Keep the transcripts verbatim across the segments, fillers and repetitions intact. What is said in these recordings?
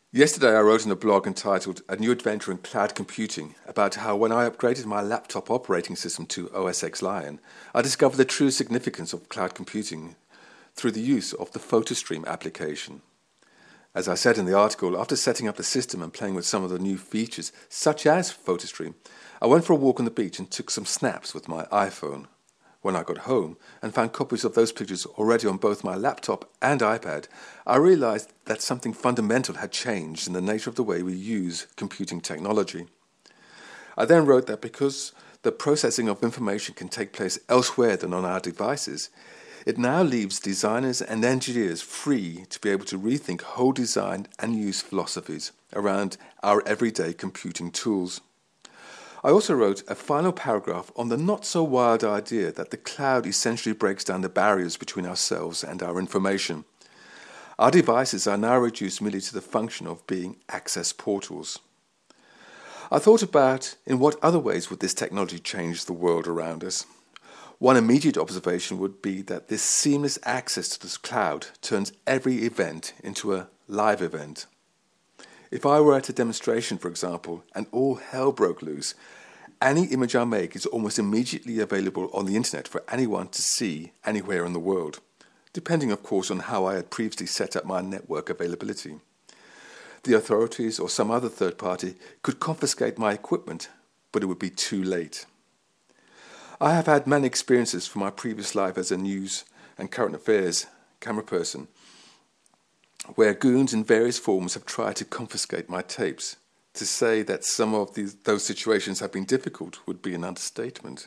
Yesterday I wrote in a blog entitled A New Adventure in Cloud Computing about how when I upgraded my laptop operating system to O S X Lion, I discovered the true significance of cloud computing through the use of the PhotoStream application. As I said in the article, after setting up the system and playing with some of the new features, such as PhotoStream, I went for a walk on the beach and took some snaps with my iPhone. When I got home and found copies of those pictures already on both my laptop and iPad, I realized that something fundamental had changed in the nature of the way we use computing technology. I then wrote that because the processing of information can take place elsewhere than on our devices, it now leaves designers and engineers free to be able to rethink whole design and use philosophies around our everyday computing tools. I also wrote a final paragraph on the not-so-wild idea that the cloud essentially breaks down the barriers between ourselves and our information. Our devices are now reduced merely to the function of being access portals. I thought about in what other ways would this technology change the world around us. One immediate observation would be that this seamless access to this cloud turns every event into a live event. If I were at a demonstration, for example, and all hell broke loose, any image I make is almost immediately available on the internet for anyone to see anywhere in the world, depending, of course, on how I had previously set up my network availability. The authorities or some other third party could confiscate my equipment, but it would be too late. I have had many experiences from my previous life as a news and current affairs camera person, where goons in various forms have tried to confiscate my tapes. To say that some of these, those situations have been difficult would be an understatement.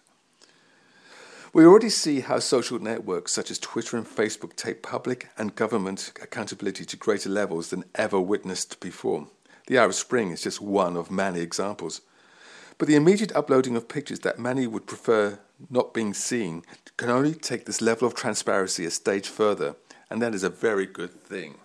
We already see how social networks such as Twitter and Facebook take public and government accountability to greater levels than ever witnessed before. The Arab Spring is just one of many examples. But the immediate uploading of pictures that many would prefer not being seen can only take this level of transparency a stage further, and that is a very good thing.